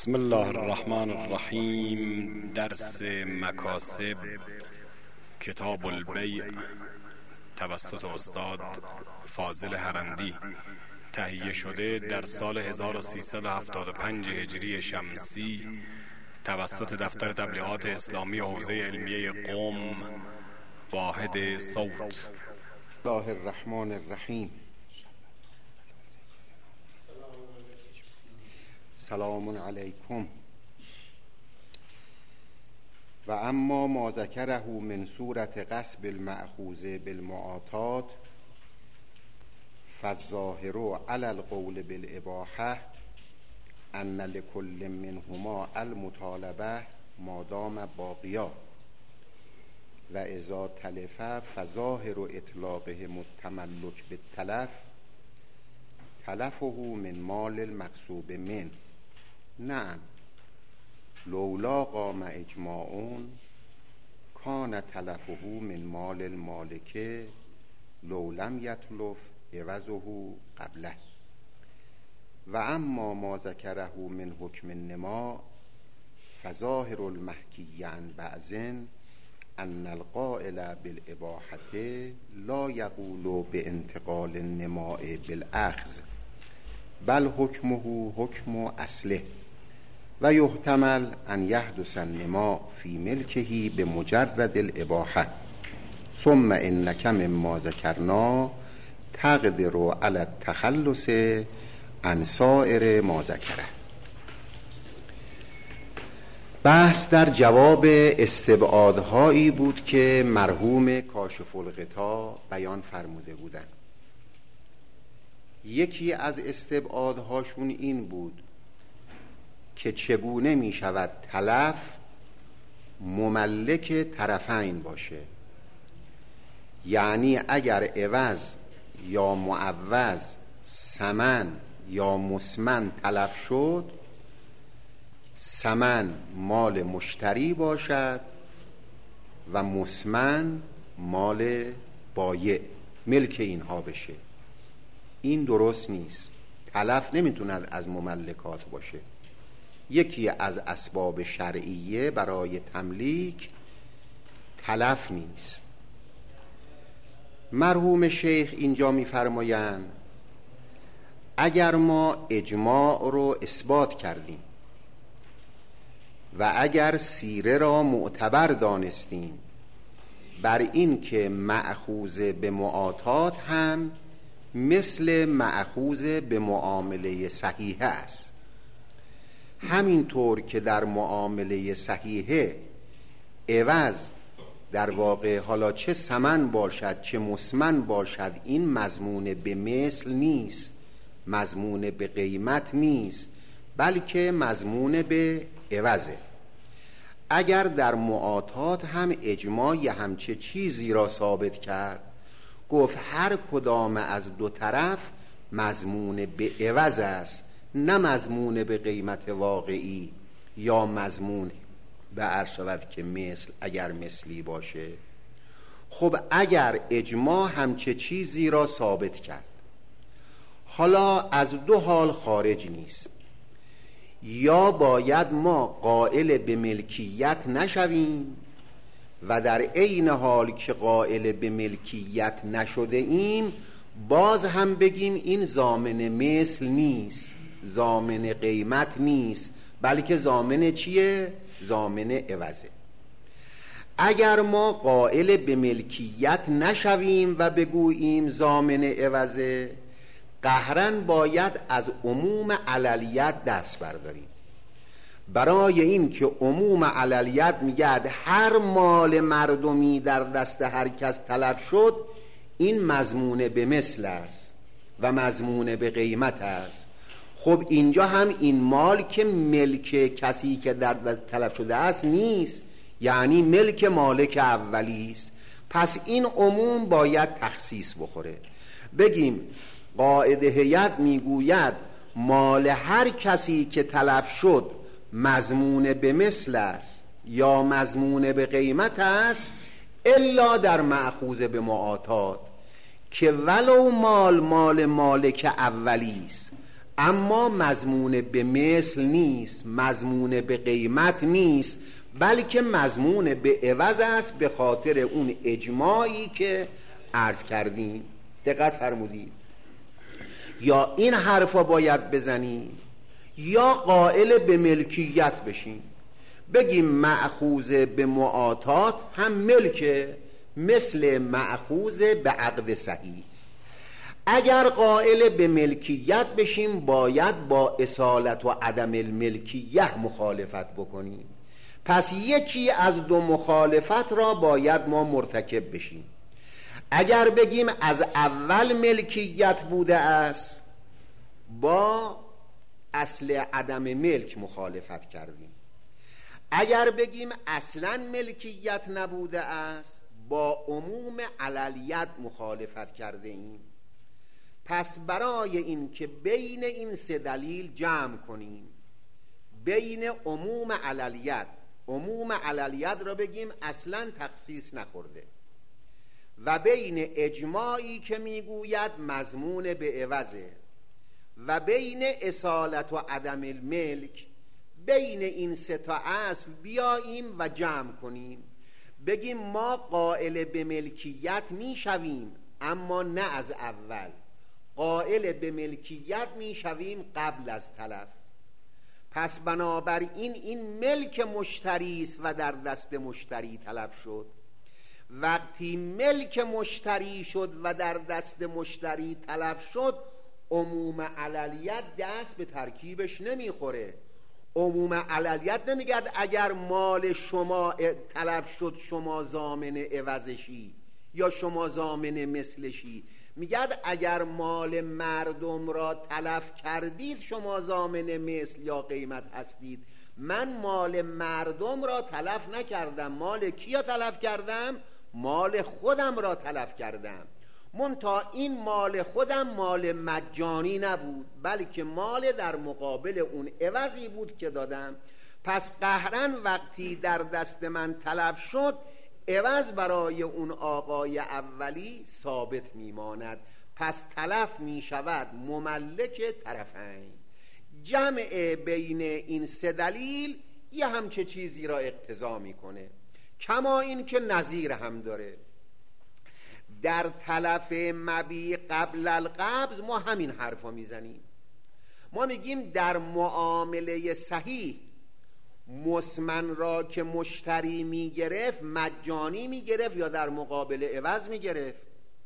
بسم الله الرحمن الرحیم. درس مکاسب، کتاب البیع، توسط استاد فاضل هرندی، تهیه شده در سال 1375 هجری شمسی توسط دفتر تبلیغات اسلامی حوزه علمیه قم، واحد صوت. الله الرحمن الرحیم. سلام علیکم. و اما ما ذکره من صورت غصب المأخوذ بالمعاطات فالظاهر علی القول بالاباحه ان لكل منهما المطالبه ما دام باقیا و اذا تلف فظاهر اطلاقه التملک بالتلف تلفه من مال المغصوب من. نعم لولا قام اجماع کان تلفه من مال المالک لو لم یتلف عوضه قبله. و اما ما ذکره من حکم النما فظاهر المحکی عن بعض ان القائل بالاباحه لا یقول بانتقال النماء بالاخذ بل حکمه حکم اصله و یحتمل ان یحدث النماء فی ملکه بمجرد الاباحه ثم انک مما ذکرنا تقدر علی التخلص عن سائر ما ذکره. بحث در جواب استبعادهایی بود که مرحوم کاشف الغطا بیان فرموده بودند. یکی از استبعادهاشون این بود که چگونه می شود تلف مملک طرفین باشه، یعنی اگر عوض یا معوض ثمن یا مسمن تلف شد، ثمن مال مشتری باشد و مسمن مال بایع، ملک اینها بشه. این درست نیست. تلف نمیتوند از مملکات باشه. یکی از اسباب شرعیه برای تملیک تلف نیست. مرحوم شیخ اینجا میفرمایند اگر ما اجماع رو اثبات کردیم و اگر سیره را معتبر دانستیم بر این که مأخوذ به معاطات هم مثل مأخوذ به معامله صحیحه است، همینطور که در معامله صحیحه عوض در واقع حالا چه ثمن باشد چه مسمن باشد این مضمون به مثل نیست، مضمون به قیمت نیست، بلکه مضمون به عوضه. اگر در معاطات هم اجماع همچه چیزی را ثابت کرد، گفت هر کدام از دو طرف مضمون به عوض است، نه مضمون به قیمت واقعی یا مضمون به عرض شود که مثل اگر مثلی باشه. خب اگر اجماع همچه چیزی را ثابت کرد، حالا از دو حال خارج نیست، یا باید ما قائل به ملکیت نشویم و در عین حال که قائل به ملکیت نشده ایم باز هم بگیم این ضامن مثل نیست، ضامن قیمت نیست، بلکه ضامن چیه؟ ضامن عوضه. اگر ما قائل به ملکیت نشویم و بگوییم ضامن عوضه، قهرن باید از عموم علیت دست برداریم، برای این که عموم علیت میگه هر مال مردمی در دست هر کس تلف شد این مضمون به مثل است و مضمون به قیمت است. خب اینجا هم این مال که ملک کسی که در دست تلف شده است نیست، یعنی ملک مالک اولی است. پس این عموم باید تخصیص بخوره، بگیم قاعده هیئت میگوید مال هر کسی که تلف شد مضمون به مثل است یا مضمون به قیمت است، الا در مأخوذ به معاطات که ولو مال مالک اولی است اما مضمون به مثل نیست، مضمون به قیمت نیست، بلکه مضمون به عوض است، به خاطر اون اجماعی که عرض کردیم. دقت فرمودید؟ یا این حرفا باید بزنیم یا قائل به ملکیت بشیم، بگیم مأخوذ به معاطات هم ملکه، مثل مأخوذ به عقد صحیح. اگر قائل به ملکیت بشیم باید با اصالت و عدم الملکیه مخالفت بکنیم. پس یکی از دو مخالفت را باید ما مرتکب بشیم. اگر بگیم از اول ملکیت بوده است، با اصل عدم ملک مخالفت کردیم. اگر بگیم اصلا ملکیت نبوده است، با عموم علیت مخالفت کرده ایم. پس برای این که بین این سه دلیل جمع کنیم، بین عموم علیت، عموم علیت را بگیم اصلا تخصیص نخورده، و بین اجماعی که میگوید مضمون به عوضه، و بین اصالت و عدم الملک، بین این سه تا اصل بیاییم و جمع کنیم، بگیم ما قائل به ملکیت میشویم اما نه از اول، قائل به ملکیت میشویم قبل از تلف. پس بنابراین این ملک مشتری است و در دست مشتری تلف شد. وقتی ملک مشتری شد و در دست مشتری تلف شد، عموم علیت دست به ترکیبش نمیخوره. عموم علیت نمیگه اگر مال شما تلف شد شما ضامن عوضشی یا شما ضامن مثلشی، میگه اگر مال مردم را تلف کردید شما ضامن مثل یا قیمت هستید. من مال مردم را تلف نکردم. مال کیا تلف کردم؟ مال خودم را تلف کردم. منتها این مال خودم مال مجانی نبود، بلکه مال در مقابل اون عوضی بود که دادم. پس قهرن وقتی در دست من تلف شد، عوض برای اون آقای اولی ثابت میماند. پس تلف میشود مملک طرفین. جمع بین این سه دلیل یه همچه چیزی را اقتضا میکنه، کما این که نظیر هم داره. در تلف مبیع قبل القبض ما همین حرفا میزنیم. ما میگیم در معامله صحیح مسمن را که مشتری میگرفت مجانی میگرفت یا در مقابل عوض میگرفت؟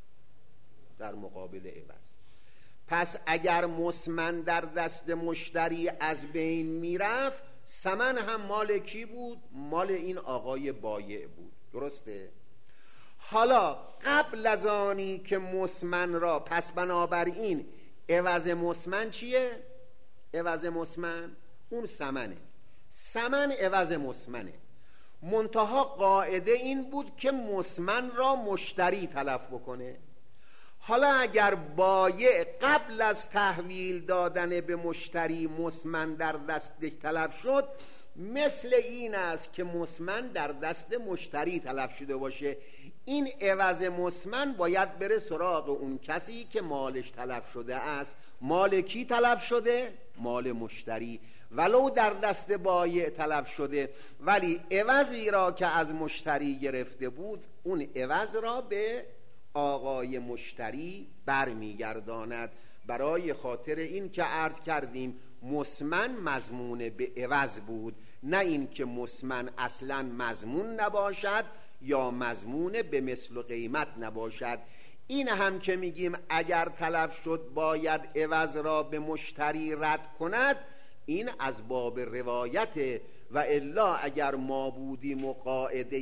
در مقابل عوض. پس اگر مسمن در دست مشتری از بین میرفت، ثمن هم مال کی بود؟ مال این آقای بایع بود. درسته؟ حالا قبل از آنی که مسمن را، پس بنابراین عوض مسمن چیه؟ عوض مسمن اون ثمنه. ثمن عوض مسمنه. منتها قاعده این بود که مسمن را مشتری تلف بکنه. حالا اگر بایع قبل از تحویل دادن به مشتری مسمن در دست تلف شد، مثل این است که مسمن در دست مشتری تلف شده باشه. این عوض مسمن باید بره سراغ اون کسی که مالش تلف شده است. مال کی تلف شده؟ مال مشتری. ولو در دست بایع تلف شده، ولی عوضی را که از مشتری گرفته بود، اون عوض را به آقای مشتری برمیگرداند. برای خاطر این که عرض کردیم مسمن مضمون به عوض بود، نه این که مسمن اصلا مضمون نباشد یا مضمون به مثل و قیمت نباشد. این هم که میگیم اگر تلف شد باید عوض را به مشتری رد کند، این از باب روایت. و الا اگر ما بودیم و قاعده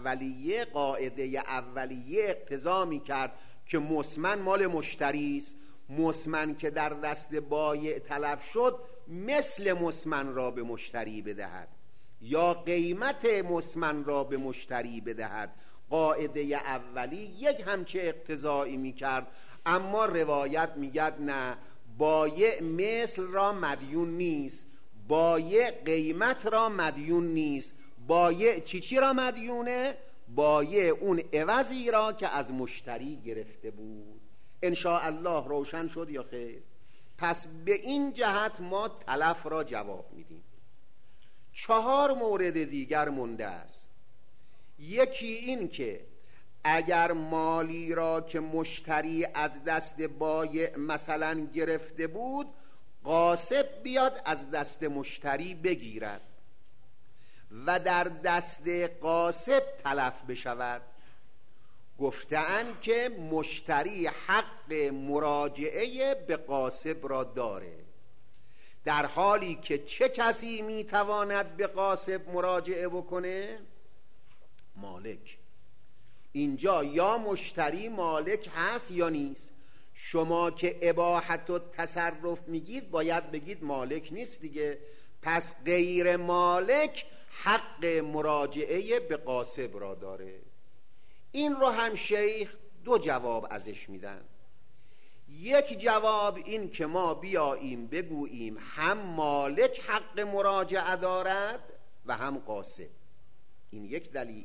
اولیه اقتضا میکرد که مسمن مال مشتری است، مسمن که در دست بایع تلف شد مثل مسمن را به مشتری بدهد یا قیمت مسمن را به مشتری بدهد. قاعده اولی یک همچه اقتضایی میکرد، اما روایت میگد نه، بایع مثل را مدیون نیست، بایع قیمت را مدیون نیست. بایع چی را مدیونه؟ بایع اون عوضی را که از مشتری گرفته بود. ان شاء الله روشن شد یا خیر؟ پس به این جهت ما تلف را جواب میدیم. 4 مورد دیگر مونده است. یکی این که اگر مالی را که مشتری از دست بایع مثلا گرفته بود، غاصب بیاد از دست مشتری بگیرد و در دست غاصب تلف بشود. گفتند که مشتری حق مراجعه به غاصب را داره، در حالی که چه کسی میتواند به غاصب مراجعه بکنه؟ مالک. اینجا یا مشتری مالک هست یا نیست. شما که اباحت و تصرف میگید باید بگید مالک نیست دیگه. پس غیر مالک حق مراجعه به غاصب را داره. این رو هم شیخ 2 جواب ازش میدن. یک جواب این که ما بیاییم بگوییم هم مالک حق مراجعه دارد و هم غاصب. این یک دلیل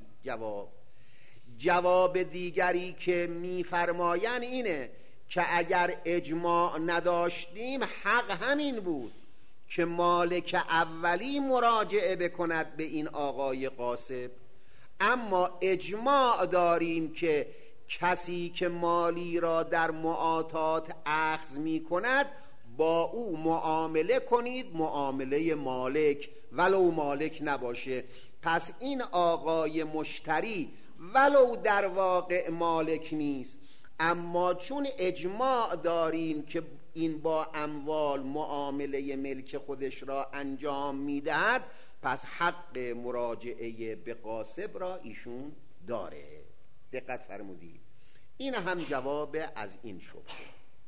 جواب دیگری که میفرماین اینه که اگر اجماع نداشتیم حق همین بود که مالک اولی مراجعه بکند به این آقای غاصب، اما اجماع داریم که کسی که مالی را در معاطات اخذ می کند با او معامله کنید معامله مالک ولو مالک نباشه. پس این آقای مشتری ولو در واقع مالک نیست، اما چون اجماع داریم که این با اموال معامله ملک خودش را انجام میدهد، پس حق مراجعه به غاصب را ایشون داره. دقت فرمودید. این هم جواب از این شبهه.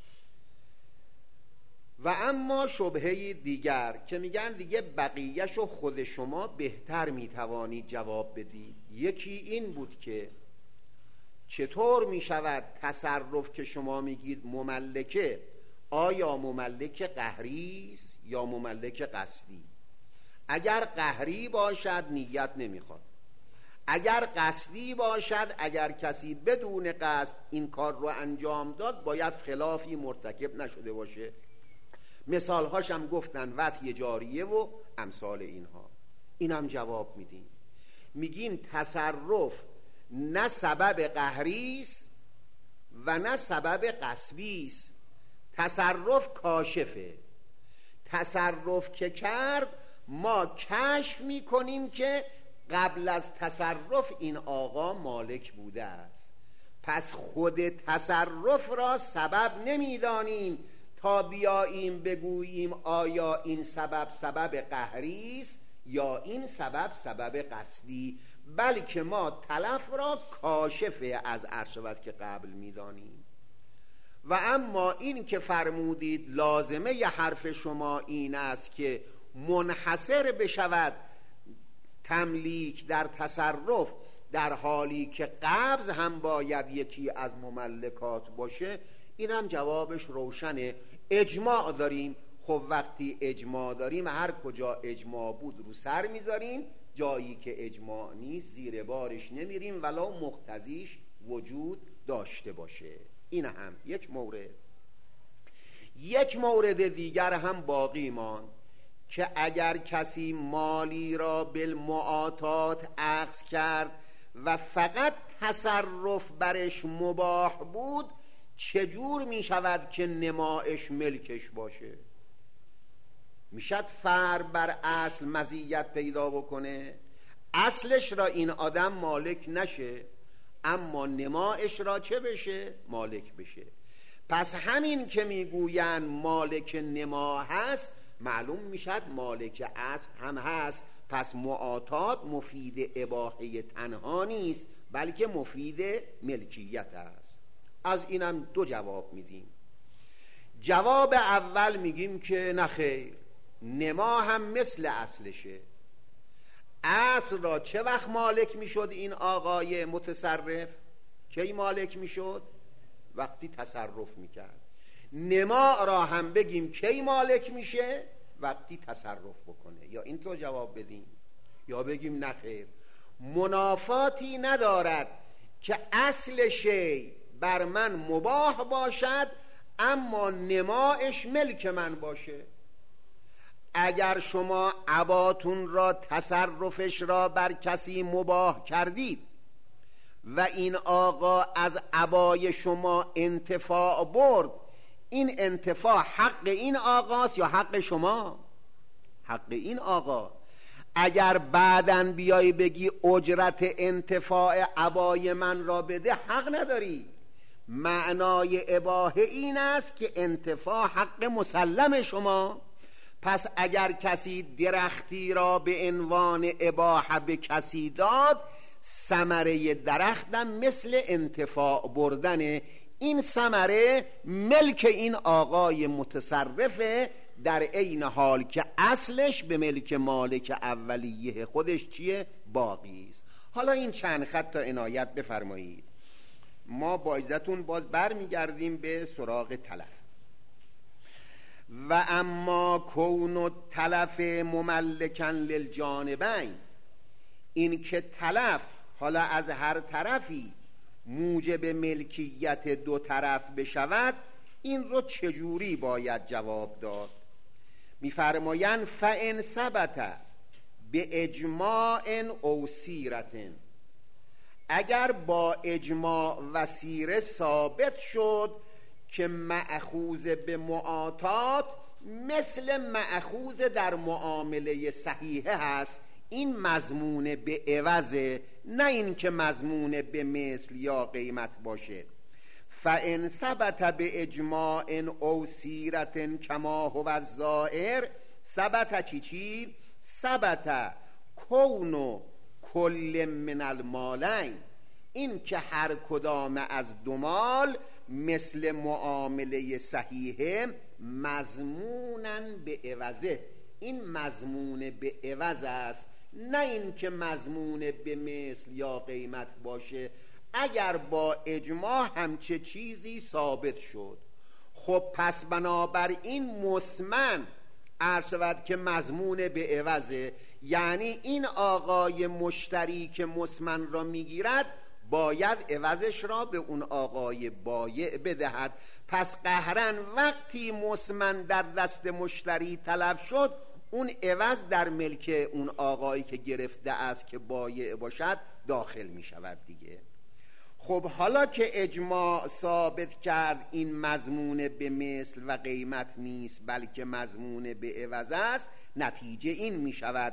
و اما شبهه دیگر که میگن دیگه بقیهشو خود شما بهتر میتوانید جواب بدید. یکی این بود که چطور میشود تصرف که شما میگید مملکه، آیا مملک قهری است یا مملک قصدی؟ اگر قهری باشد نیت نمیخواد، اگر قصدی باشد اگر کسی بدون قصد این کار رو انجام داد باید خلافی مرتکب نشده باشه. مثالهاش هم گفتن وطی جاریه و امثال اینها. این هم جواب میدیم، میگیم تصرف نه سبب قهری است و نه سبب قصبی است. تصرف کاشفه. تصرف که کرد ما کشف میکنیم که قبل از تصرف این آقا مالک بوده است. پس خود تصرف را سبب نمیدانیم تا بیاییم بگوییم آیا این سبب قهری است یا این سبب قصدی، بلکه ما تلف را کاشف از عرشبت که قبل میدانیم. و اما این که فرمودید لازمه ی حرف شما این است که منحصر بشود تملیک در تصرف، در حالی که قبض هم باید یکی از مملکات باشه. این هم جوابش روشنه. اجماع داریم. خب وقتی اجماع داریم هر کجا اجماع بود رو سر میذاریم، جایی که اجماع نیست زیر بارش نمیریم ولو مقتضیش وجود داشته باشه. این هم یک مورد. یک مورد دیگر هم باقی ماند که اگر کسی مالی را بالمعاطات اخذ کرد و فقط تصرف برش مباح بود، چجور می شود که نمایش ملکش باشه؟ میشد فرع بر اصل مزیت پیدا بکنه، اصلش را این آدم مالک نشه اما نمایش را چه بشه؟ مالک بشه. پس همین که میگوین مالک نما هست معلوم میشد مالک اصل هم هست. پس معاطات مفید اباحه تنها نیست بلکه مفید ملکیت است. از اینم 2 جواب میدیم. جواب اول میگیم که نخیر، نما هم مثل اصلشه. اصل را چه وقت مالک میشد این آقای متصرف؟ کی مالک میشد؟ وقتی تصرف میکرد. نما را هم بگیم کی مالک میشه؟ وقتی تصرف بکنه. یا اینطور جواب بدیم یا بگیم نخیر، منافاتی ندارد که اصل شی بر من مباح باشد اما نمایش ملک من باشه. اگر شما عباتون را تصرفش را بر کسی مباح کردید و این آقا از عبای شما انتفاع برد، این انتفاع حق این آقاست یا حق شما؟ حق این آقا. اگر بعداً بیای بگی اجرت انتفاع عبای من را بده، حق نداری. معنای اباحه این است که انتفاع حق مسلم شما. پس اگر کسی درختی را به عنوان اباحه به کسی داد، ثمره درختم مثل انتفاع بردن این ثمره ملک این آقای متصرفه، در عین حال که اصلش به ملک مالک اولیه خودش چیه؟ باقی است. حالا این چند خط تا عنایت بفرمایید. ما با اجازهتون باز برمیگردیم به سراغ تلف. و اما کون و تلف مملکن للجانبین، این که تلف حالا از هر طرفی موجب ملکیت دو طرف بشود، این رو چجوری باید جواب داد؟ میفرمایند فإن ثبت به اجماع او سیرت، اگر با اجماع و سیره ثابت شد که مأخوذ به معاطات مثل مأخوذ در معامله صحیحه هست، این مضمون به عوضه، نه این که مضمون به مثل یا قیمت باشه. فإن ثبت به اجماع او سیرت کما هو الظاهر، ثبت چی؟ ثبت کون کل من المالین، این که هر کدام از دو مال مثل معامله صحیحه مضمونن به عوضه، این مضمون به عوض است، نه این که مضمون به مثل یا قیمت باشه. اگر با اجماع همچه چیزی ثابت شد، خب پس بنابراین مسمن عرض شود که مضمون به عوضه، یعنی این آقای مشتری که مسمن را میگیرد باید عوضش را به اون آقای بایع بدهد. پس قهرن وقتی مسمن در دست مشتری تلف شد، اون عوض در ملک اون آقایی که گرفته است که بایع باشد داخل می شود دیگه. خب حالا که اجماع ثابت کرد این مضمون به مثل و قیمت نیست بلکه مضمون به عوض است، نتیجه این می شود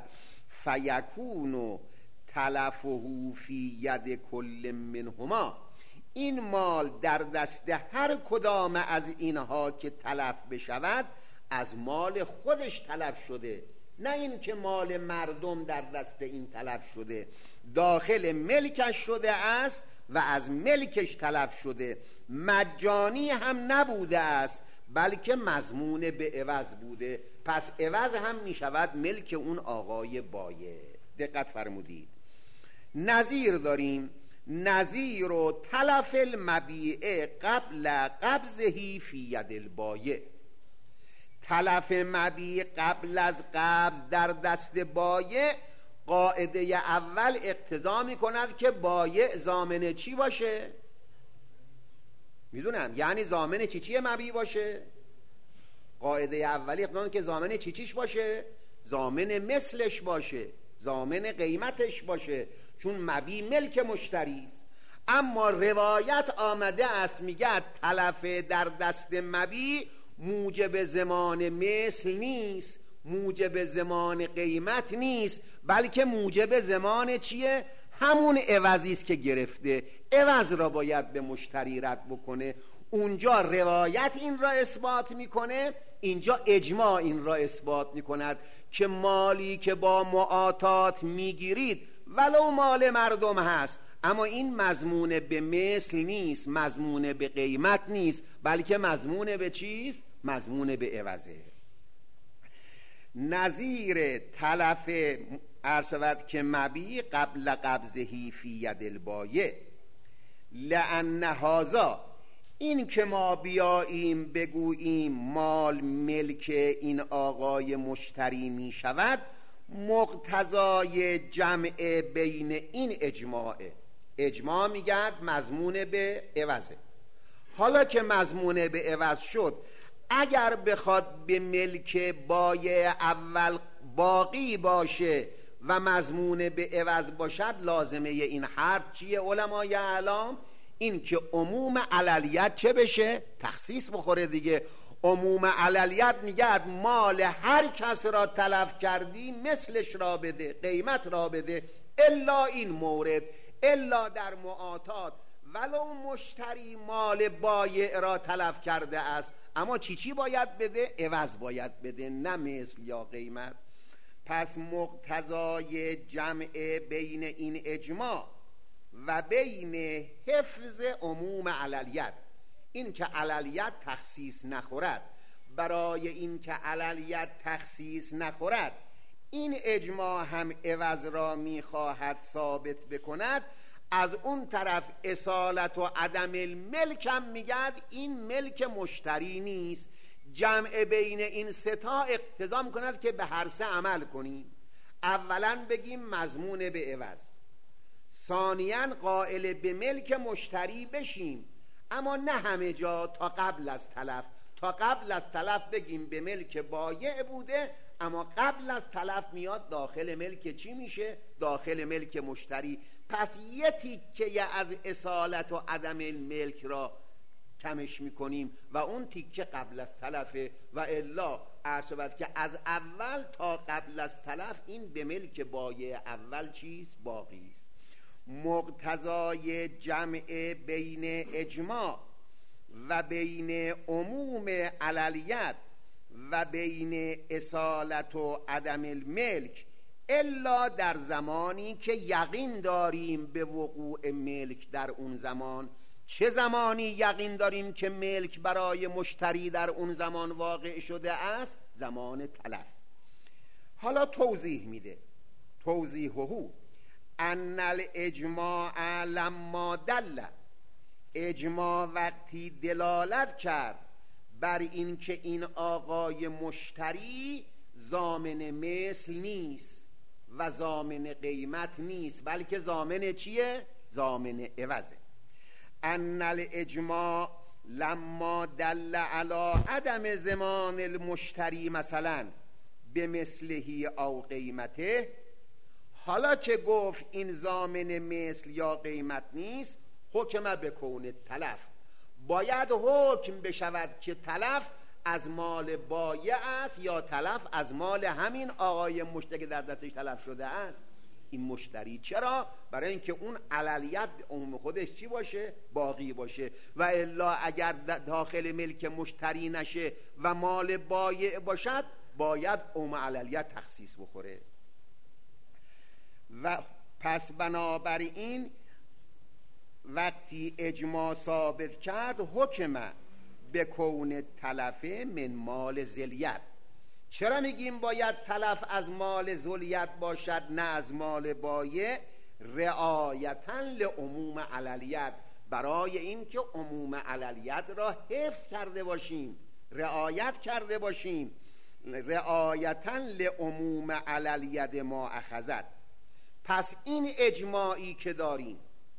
فیکون تلفه فی ید کل منهما، این مال در دست هر کدام از اینها که تلف بشود از مال خودش تلف شده، نه این که مال مردم در دست این تلف شده، داخل ملکش شده است و از ملکش تلف شده، مجانی هم نبوده است بلکه مضمون به عوض بوده، پس عوض هم می شود ملک اون آقای بایع. دقت فرمودید. نظیر داریم، نظیر و تلف المبیع قبل قبضه فی ید البایع، تلف مبیع قبل از قبض در دست بایع، قاعده اول اقتضا می کند که بایع ضامن چی باشه؟ میدونم، یعنی ضامن چی مبیع باشه؟ قاعده اولی اقتضا که ضامن چیش باشه؟ ضامن مثلش باشه، ضامن قیمتش باشه، چون مبیع ملک مشتری است. اما روایت آمده است میگه تلف در دست مبیع موجب زمان مثل نیست، موجب زمان قیمت نیست، بلکه موجب زمان چیه؟ همون عوضی است که گرفته، عوض را باید به مشتری رد بکنه. اونجا روایت این را اثبات میکنه، اینجا اجماع این را اثبات میکند که مالی که با معاطات میگیرید ولو مال مردم هست، اما این مضمون به مثل نیست، مضمون به قیمت نیست، بلکه مضمون به چیست؟ مضمون به عوضه. نظیر تلف ارشود که مبیع قبل قبضه فی ید البایع، لأن هذا، این که ما بیاییم بگوییم مال ملک این آقای مشتری می شود، مقتضای جمع بین این اجماعه. اجماع میگه مضمون به عوضه. حالا که مضمونه به عوض شد، اگر بخواد به ملک بایع اول باقی باشه و مضمونه به عوض باشد، لازمه این حرف چیه علمای اعلام؟ این که عموم علیت چه بشه؟ تخصیص بخوره دیگه. عموم علیت میگه مال هر کس را تلف کردی مثلش را بده، قیمت را بده، الا این مورد، الا در معاطات ولو مشتری مال بایع را تلف کرده است، اما چی باید بده؟ عوض باید بده، نه مثل یا قیمت. پس مقتضای جمع بین این اجماع و بین حفظ عموم علیت، این که علیت تخصیص نخورد، برای این که علیت تخصیص نخورد این اجماع هم عوض را میخواهد ثابت بکند، از اون طرف اصالت و عدم الملک هم میگد این ملک مشتری نیست. جمع بین این سه تا اقتضا میکند که به هر سه عمل کنیم. اولا بگیم مضمون به عوض، ثانیاً قائل به ملک مشتری بشیم، اما نه همه جا، تا قبل از تلف. تا قبل از تلف بگیم به ملک بایع بوده، اما قبل از تلف میاد داخل ملک چی میشه؟ داخل ملک مشتری. پس یه تیکه از اصالت و عدم الملک را کمش میکنیم و اون تیکه قبل از تلفه، و الا عرض شود که از اول تا قبل از تلف این به ملک بایع اول چیز باقی است. مقتضای جمع بین اجماع و بین عموم علیت و بین اصالت و عدم الملک، الا در زمانی که یقین داریم به وقوع ملک در اون زمان. چه زمانی یقین داریم که ملک برای مشتری در اون زمان واقع شده است؟ زمان تلف. حالا توضیح میده، توضیحه ان الاجماع لما دل، اجماع وقتی دلالت کرد بر این که این آقای مشتری ضامن مثل نیست و ضامن قیمت نیست، بلکه ضامن چیه؟ ضامن عوضه. ان الاجماع لما دل علی عدم ضمان المشتری مثلا بمثله او قیمته، حالا که گفت این ضامن مثل یا قیمت نیست، حکم بکون تلف، باید حکم بشود که تلف از مال بایع است یا تلف از مال همین آقای مشتری که در دستش تلف شده است. این مشتری چرا؟ برای اینکه اون علیت عموم خودش چی باشه؟ باقی باشه، و الا اگر داخل ملک مشتری نشه و مال بایع باشد باید عموم علیت تخصیص بخوره. و پس بنابراین وقتی اجماع ثابت کرد حکم به کون تلف من مال ذلیت. چرا میگیم باید تلف از مال ذلیت باشد نه از مال بایع؟ رعایتا لعموم علیت، برای این که عموم علیت را حفظ کرده باشیم، رعایت کرده باشیم. رعایتا لعموم علیت ما اخذت. پس این اجماعی که داریم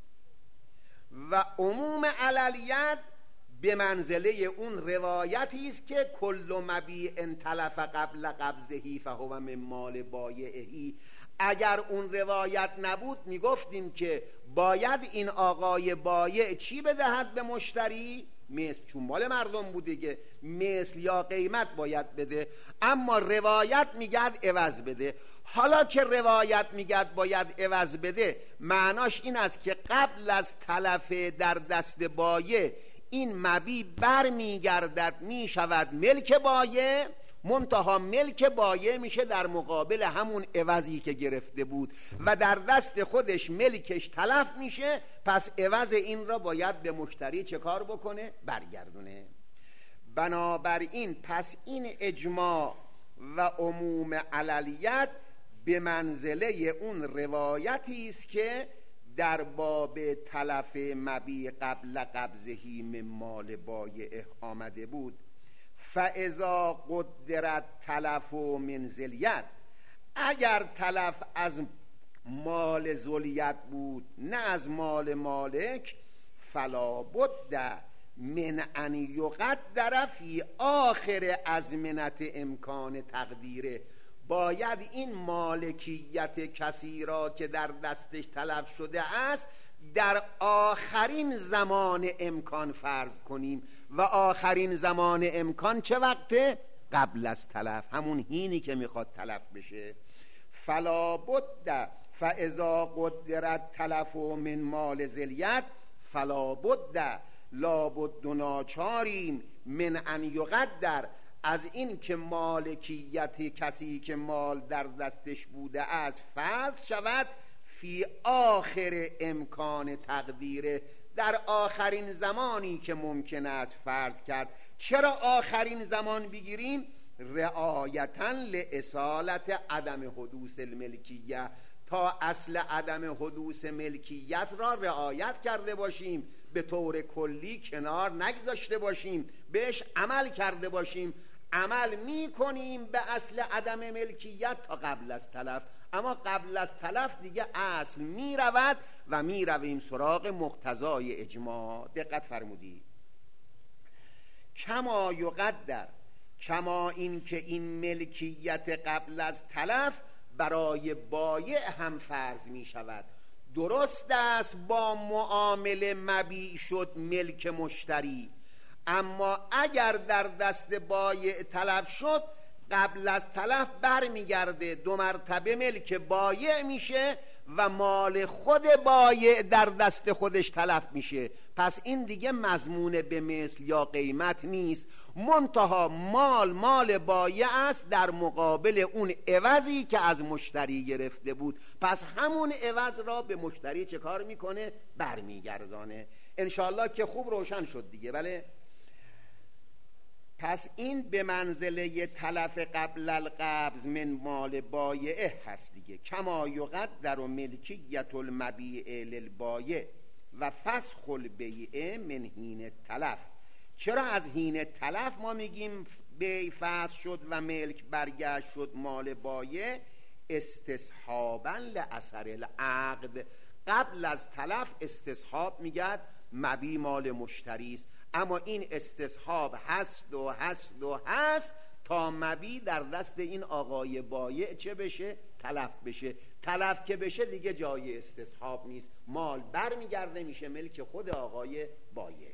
و عموم علیت به منزله اون روایتی است که کل مبیع تلف قبل قبضه فهو من مال بایعه. اگر اون روایت نبود میگفتیم که باید این آقای بایع چی بدهد به مشتری؟ مثل، چون مال مردم بود دیگه، مثل یا قیمت باید بده. اما روایت میگد عوض بده. حالا که روایت میگد باید عوض بده، معناش این است که قبل از تلف در دست بایع این مبیع بر میگردد میشود ملک بایع، منتها ملک بایع میشه در مقابل همون عوضی که گرفته بود و در دست خودش ملکش تلف میشه. پس عوض این را باید به مشتری چه کار بکنه؟ برگردونه. بنابراین پس این اجماع و عموم علیت به منزله اون روایتی است که در باب تلف مبیع قبل قبضه من مال بایع آمده بود. فاذا قدرت تلف من ذلیت، اگر تلف از مال ذلیت بود نه از مال مالک، فلا بد من ان یقدر فی آخر ازمنت امکان تقدیره. باید این مالکیت کسی را که در دستش تلف شده است در آخرین زمان امکان فرض کنیم. و آخرین زمان امکان چه وقته؟ قبل از تلف، همون هینی که میخواد تلف بشه. فلا بد فاذا قدرت تلف من مال ذلیت فلا بد، لابد ناچاریم من ان یقدر، از این که مالکیت کسی که مال در دستش بوده است فرض شود فی آخر امکان تقدیره، در آخرین زمانی که ممکن است فرض کرد. چرا آخرین زمان بگیریم؟ رعایتا لاصالت عدم حدوث الملکیه، تا اصل عدم حدوث ملکیت را رعایت کرده باشیم، به طور کلی کنار نگذاشته باشیم، بهش عمل کرده باشیم. عمل می کنیم به اصل عدم ملکیت تا قبل از تلف، اما قبل از تلف دیگه اصل می رود و می رویم سراغ مقتضای اجماع. دقت فرمودید. کما یقدر، کما این که این ملکیت قبل از تلف برای بایع هم فرض می شود. درست است با معامله مبیع شد ملک مشتری، اما اگر در دست بایع تلف شد قبل از تلف برمیگرده، دو مرتبه ملک بایع میشه و مال خود بایع در دست خودش تلف میشه. پس این دیگه مضمون به مثل یا قیمت نیست، منتها مال بایع است در مقابل اون عوضی که از مشتری گرفته بود. پس همون عوض را به مشتری چه کار میکنه؟ برمیگردانه. انشالله که خوب روشن شد دیگه. بله، پس این به منزله تلف قبل القبض من مال بایعه هست دیگه. کما یقدر ملکیت المبیع للبایع و فسخ البیع من حین تلف. چرا از حین تلف ما میگیم بیع فسخ شد و ملک برگشت شد مال بایع؟ استصحابا لاثر العقد. قبل از تلف استصحاب میگرد مبیع مال مشتری است، اما این استصحاب هست و هست و هست تا مبیع در دست این آقای بایع چه بشه؟ تلف بشه. تلف که بشه دیگه جای استصحاب نیست، مال برمیگرده میشه ملک خود آقای بایع.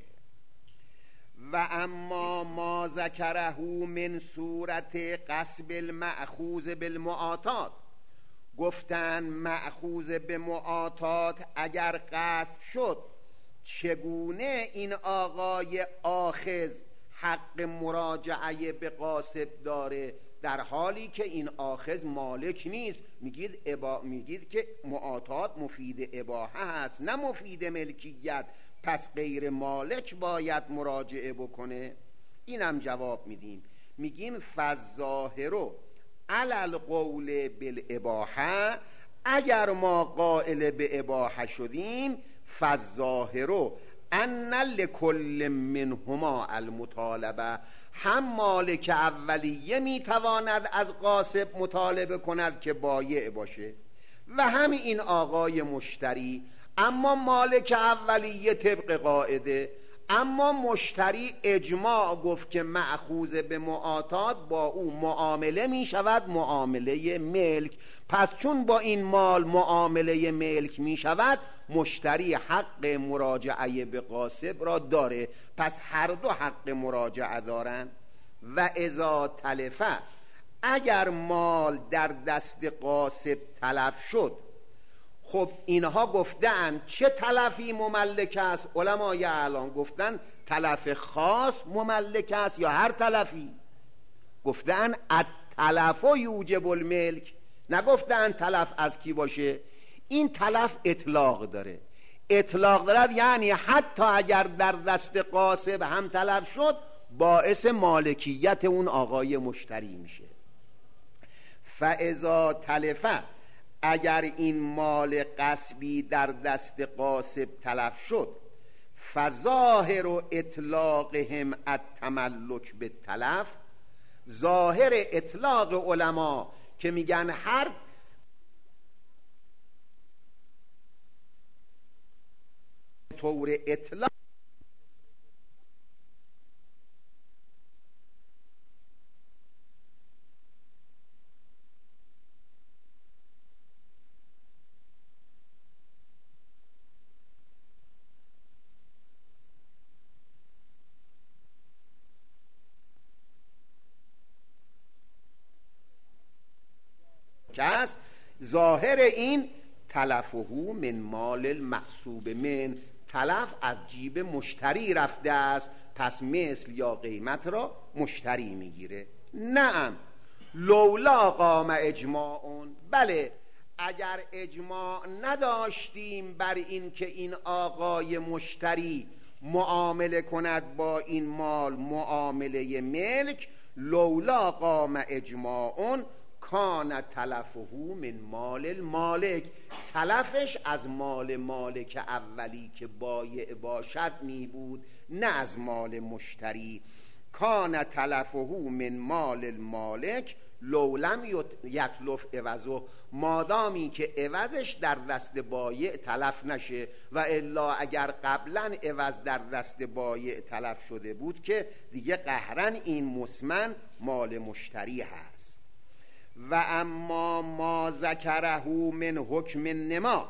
و اما ما ذکره من صورت قصب المأخوذ بالمعاطات، گفتن مأخوذ به معاطات اگر غصب شد چگونه این آقای آخذ حق مراجعه به غاصب داره، در حالی که این آخذ مالک نیست؟ میگید که معاطات مفید اباحه هست نه مفید ملکیت، پس غیر مالک باید مراجعه بکنه. اینم جواب میدیم، میگیم فالظاهر علی القول بالاباحه، اگر ما قائل به اباحه شدیم فالظاهر ان لکل منهما المطالبه، هم مالک اولیه میتواند از غاصب مطالبه کند که بایع باشه و هم این آقای مشتری. اما مالک اولیه طبق قاعده، اما مشتری اجماع گفت که مأخوذ به معاطات با او معامله می شود معامله ملک. پس چون با این مال معامله ملک می شود، مشتری حق مراجعه به غاصب را داره، پس هر دو حق مراجعه دارن. و اذا تلفه، اگر مال در دست غاصب تلف شد، خب اینها گفتن چه تلفی مملک است؟ علمای اعلام گفتن تلف خاص مملک است یا هر تلفی؟ گفتن التلف یوجب الملک، نگفتن تلف از کی باشه. این تلف اطلاق داره، اطلاق دارد یعنی حتی اگر در دست غاصب هم تلف شد باعث مالکیت اون آقای مشتری میشه. فاذا تلفه، اگر این مال غصبی در دست غاصب تلف شد، فظاهر اطلاقهم التملک به تلف، ظاهر اطلاق علما که میگن هر طور اطلاق است، ظاهر این تلفه من مال المحسوب من، تلف از جیب مشتری رفته است، پس مثل یا قیمت را مشتری میگیره. نعم لولا قام اجماع، بله اگر اجماع نداشتیم بر این که این آقای مشتری معامله کند با این مال معامله ملک، لولا قام اجماع کان تلفه من مال المالک، تلفش از مال مالک اولی که بایع باشد می بود، نه از مال مشتری. کان تلفه من مال المالک لولم یتلف عوضه، مادامی که عوضش در دست بایع تلف نشه، و الا اگر قبلا عوض در دست بایع تلف شده بود که دیگه قهرن این مسمن مال مشتری هست. و اما ما ذکره من حکم نما،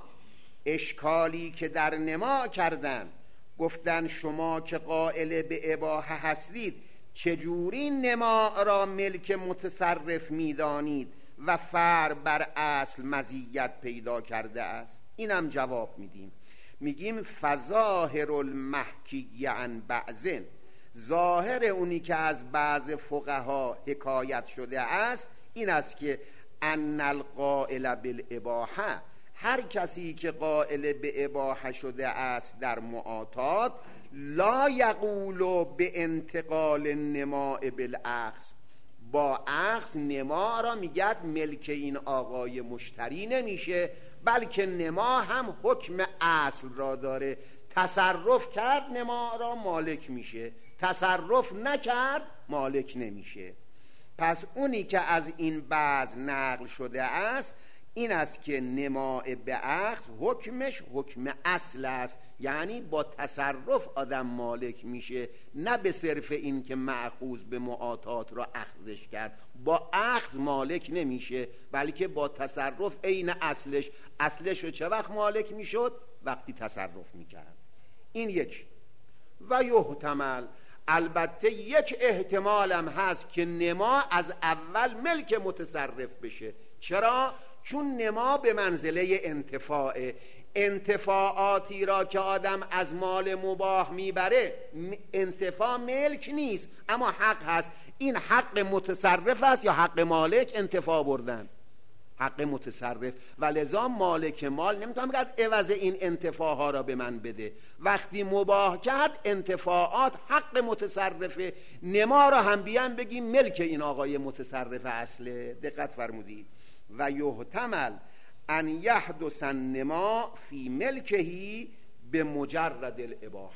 اشکالی که در نما کردن، گفتن شما که قائل به اباحه هستید چجوری نما را ملک متصرف میدانید و فرع بر اصل مزیت پیدا کرده است؟ اینم جواب میدیم، میگیم فظاهر المحکی عن بعضن، ظاهر اونی که از بعض فقها حکایت شده است این است که ان القائل بالاباحه، هر کسی که قائل به اباحه شده است در معاطات، لا یقول به انتقال نماء بالاخذ، با اخذ نما را میگد ملک این آقای مشتری نمیشه، بلکه نما هم حکم اصل را داره، تصرف کرد نما را مالک میشه، تصرف نکرد مالک نمیشه. پس اونی که از این بعض نقل شده است این است که نماء به اخذ حکمش حکم اصل است، یعنی با تصرف آدم مالک میشه، نه به صرف این که مأخوذ به معاطات را اخذش کرد، با اخذ مالک نمیشه، بلکه با تصرف عین اصلش رو چه وقت مالک میشد؟ وقتی تصرف میکرد. این یک. و یحتمل، البته یک احتمالم هست که نما از اول ملک متصرف بشه. چرا؟ چون نما به منزله انتفاعه، انتفاعاتی را که آدم از مال مباح میبره انتفاع ملک نیست اما حق هست. این حق متصرف است یا حق مالک؟ انتفاع بردن حق متصرف، و لذا مالک مال نمیتونه بگه عوض این انتفاع ها را به من بده، وقتی مباح کرد انتفاعات حق متصرفه، نما را هم بیان بگیم ملک این آقای متصرف اصله. دقت فرمودید. و یحتمل ان یحدث النما فی ملکه بمجرد الاباحه،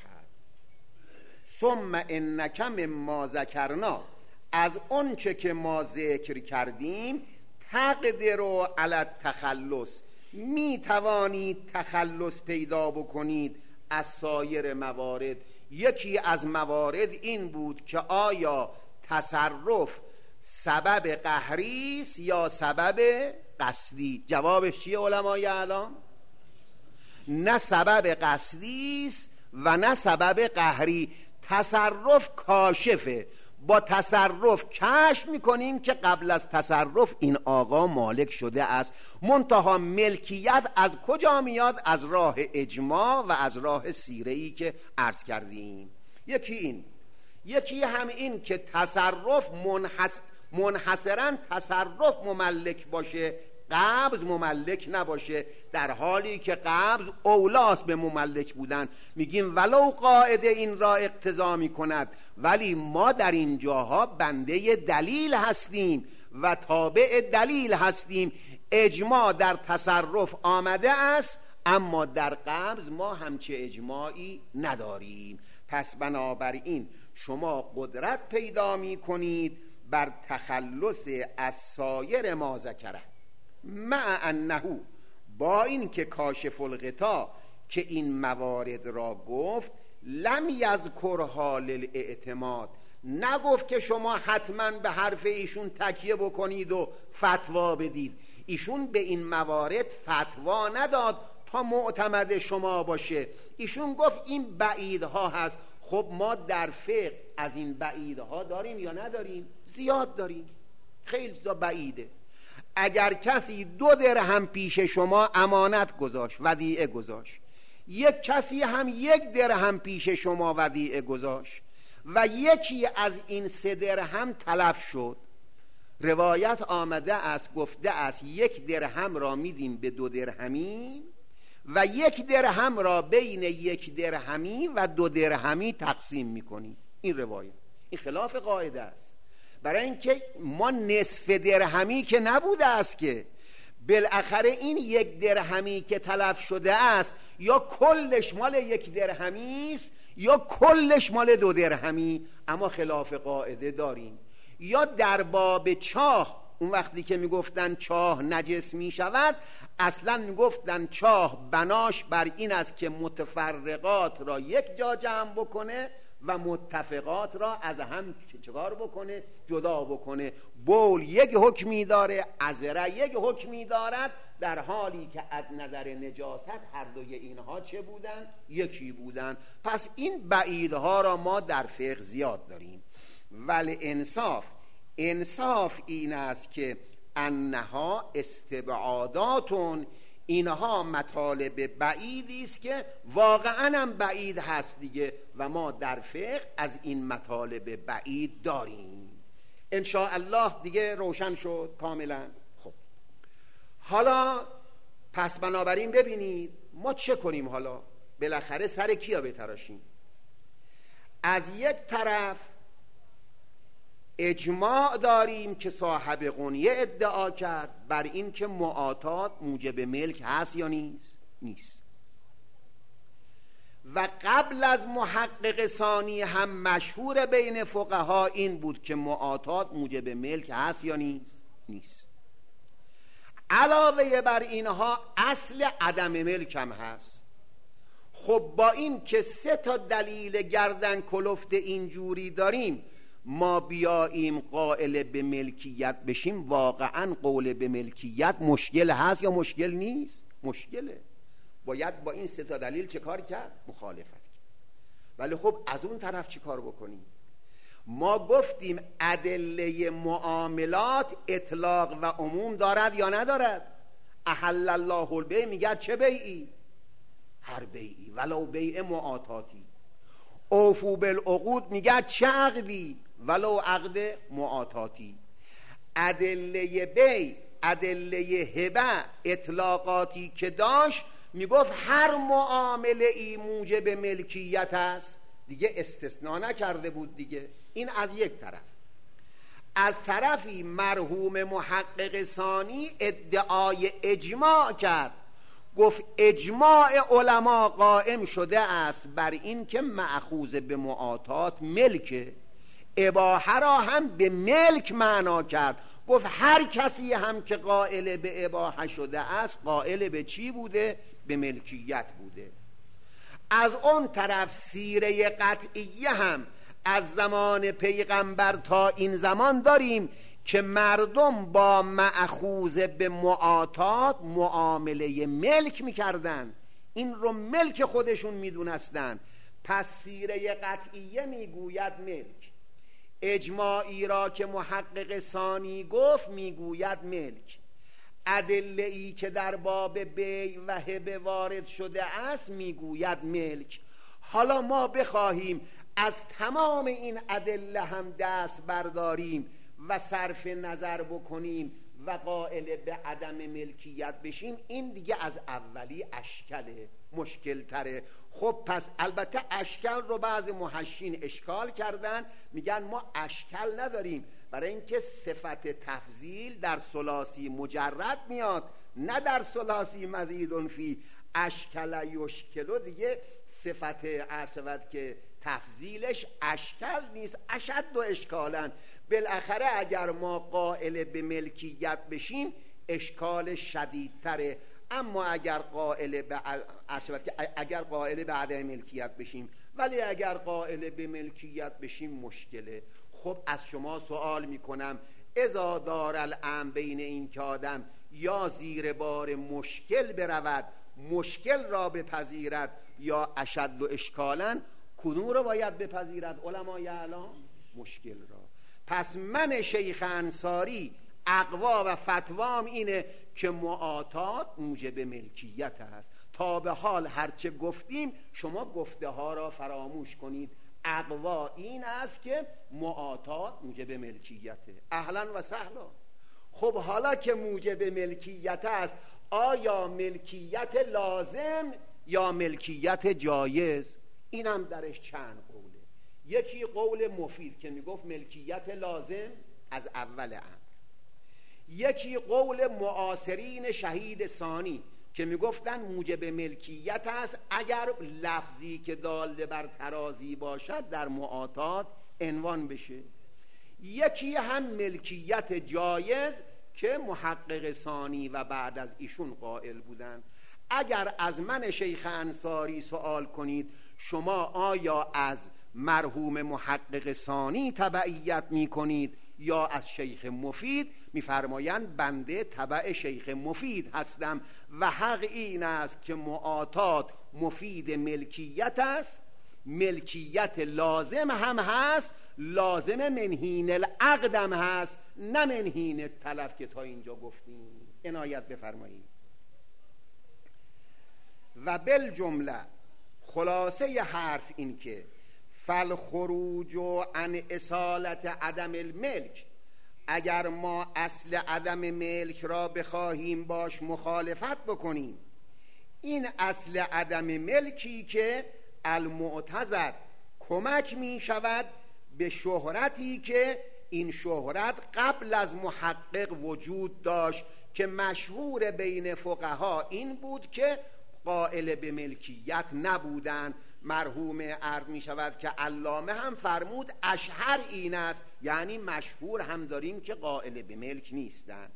ثم انک مما ذکرنا، از اون چه که ما ذکر کردیم، تقدر علی التخلص، می توانید تخلص پیدا بکنید از سایر موارد. یکی از موارد این بود که آیا تصرف سبب قهری است یا سبب قصدی؟ جوابش چیه علمای اعلام؟ نه سبب قصدی است و نه سبب قهری. تصرف کاشفه، با تصرف کشف میکنیم که قبل از تصرف این آقا مالک شده است، منتها ملکیت از کجا میاد؟ از راه اجماع و از راه سیره‌ای که عرض کردیم. یکی این، یکی هم این که تصرف منحصراً تصرف مملک باشه، قبض مملک نباشه، در حالی که قبض اولاست به مملک بودن. میگیم ولو قاعده این را اقتضا میکند، ولی ما در این جاها بنده دلیل هستیم و تابع دلیل هستیم. اجماع در تصرف آمده است اما در قبض ما همچه اجماعی نداریم. پس بنابراین شما قدرت پیدا میکنید بر تخلص از سایر ما ذکره، مع انه، با این که کاشف الغطا که این موارد را گفت، لم یذکرها للاعتماد، نگفت که شما حتما به حرف ایشون تکیه بکنید و فتوا بدید. ایشون به این موارد فتوا نداد تا معتمد شما باشه، ایشون گفت این بعیدها هست. خب ما در فقه از این بعیدها داریم یا نداریم؟ زیاد داریم، خیلی بعیده. اگر کسی 2 درهم پیش شما امانت گذاشت، ودیعه گذاشت، یک کسی هم 1 درهم پیش شما ودیعه گذاشت و یکی از این 3 درهم تلف شد، روایت آمده است، گفته است 1 درهم را میدیم به 2 درهمی و 1 درهم را بین 1 درهمی و 2 درهمی تقسیم میکنیم. این روایت، این خلاف قاعده است. برای اینکه ما نصف درهمی که نبوده است که، بالاخره این 1 درهمی که تلف شده است یا کلش مال 1 درهمی است یا کلش مال 2 درهمی، اما خلاف قاعده داریم. یا در باب چاه، اون وقتی که میگفتن چاه نجس میشود، اصلا میگفتن چاه بناش بر این است که متفرقات را یک جا جمع بکنه و متفقات را از هم چکار بکنه؟ جدا بکنه. بول یک حکمی داره، عذره یک حکمی دارد، در حالی که از نظر نجاست هر دوی اینها چه بودن؟ یکی بودن. پس این بعیدها را ما در فقه زیاد داریم. ولی انصاف این است که انها استبعاداتون، اینها مطالب بعیدی است که واقعا هم بعید هست دیگه، و ما در فقه از این مطالب بعید داریم. ان شاء الله دیگه روشن شد کاملا. خب حالا پس بنابراین ببینید ما چه کنیم حالا؟ بالاخره سر کیا بتراشیم؟ از یک طرف اجماع داریم که صاحب غنیه ادعا کرد بر این که معاطات موجب ملک هست یا نیست. و قبل از محقق ثانی هم مشهور بین فقها این بود که معاطات موجب ملک هست یا نیست. علاوه بر اینها اصل عدم ملک هم هست. خب با این که 3 تا دلیل گردن کلفت اینجوری داریم، ما بیاییم قائل به ملکیت بشیم، واقعا قول به ملکیت مشکل هست یا مشکل نیست؟ مشکله. باید با این 3 تا دلیل چه کار کرد؟ مخالفت کرد. ولی خب از اون طرف چه کار بکنیم؟ ما گفتیم ادله معاملات اطلاق و عموم دارد یا ندارد؟ احل الله البیع میگه چه بیعی؟ هر بیعی، ولو بیع معاطاتی. اوفو بالعقود میگه چه عقدی؟ ولو عقد معاطاتی. ادله بیع، ادله هبه، اطلاقاتی که داشت میگفت هر معامله ای موجب ملکیت است دیگه، استثناء نکرده بود دیگه. این از یک طرف. از طرفی مرحوم محقق ثانی ادعای اجماع کرد، گفت اجماع علما قائم شده است بر این که مأخوذ به معاطات ملکه. اباحه را هم به ملک معنا کرد، گفت هر کسی هم که قائل به اباحه شده است قائل به چی بوده؟ به ملکیت بوده. از اون طرف سیره قطعیه هم از زمان پیغمبر تا این زمان داریم که مردم با مأخوذ به معاطات معامله ملک میکردن، این رو ملک خودشون میدونستن. پس سیره قطعیه میگوید ملک، اجماعی را که محقق ثانی گفت میگوید ملک، ادله ای که در باب بیع و هبه وارد شده است میگوید ملک. حالا ما بخواهیم از تمام این ادله هم دست برداریم و صرف نظر بکنیم و قائل به عدم ملکیت بشیم، این دیگه از اولی اشکله، مشکل تره. خب پس البته اشکال رو بعض محشین اشکال کردن، میگن ما اشکال نداریم، برای اینکه صفت تفضیل در ثلاثی مجرد میاد، نه در ثلاثی مزیدون فی. اشکل یشکلو دیگه صفت عرشود که تفضیلش اشکال نیست، اشد و اشکالن. بالاخره اگر ما قائل به ملکیت بشیم اشکال شدیدتره، اما اگر قائل به عدم ملکیت بشیم، ولی اگر قائل به ملکیت بشیم مشکله. خب از شما سوال میکنم، اذا دار الامر بین این که آدم یا زیر بار مشکل برود، مشکل را بپذیرد، یا اشد و اشکالن، کدوم را باید بپذیرد علمای اعلام؟ مشکل را. پس من شیخ انصاری اقوا و فتوام اینه که معاطات موجب ملکیت است. تا به حال هرچه گفتیم شما گفته ها را فراموش کنید. اقوا این است که معاطات موجب ملکیته. اهلا و سهلا. خب حالا که موجب ملکیت است، آیا ملکیت لازم یا ملکیت جایز؟ این هم درش چند قوله. یکی قول مفید که میگفت ملکیت لازم از اول امر، یکی قول معاصرین شهید ثانی که میگفتن موجب ملکیت است اگر لفظی که داله بر ترازی باشد در معاطات عنوان بشه. یکی هم ملکیت جایز که محقق ثانی و بعد از ایشون قائل بودن. اگر از من شیخ انصاری سوال کنید شما آیا از مرحوم محقق ثانی تبعیت می کنید یا از شیخ مفید؟ میفرمایند بنده تبع شیخ مفید هستم و حق این است که معاطات مفید ملکیت است، ملکیت لازم هم هست، لازم منهین العقدم هست، نه منهین تلف که تا اینجا گفتیم. عنایت بفرمایید. و بالجمله خلاصه حرف این که فالخروج عن اصالت عدم الملک، اگر ما اصل عدم ملک را بخواهیم باش مخالفت بکنیم، این اصل عدم ملکی که المعتذر کمک می شود به شهرتی که این شهرت قبل از محقق وجود داشت که مشهور بین فقها این بود که قائل به ملکیت نبودن. مرحوم عرض می شود که علامه هم فرمود اشهر این است، یعنی مشهور هم داریم که قائل به ملک نیستن.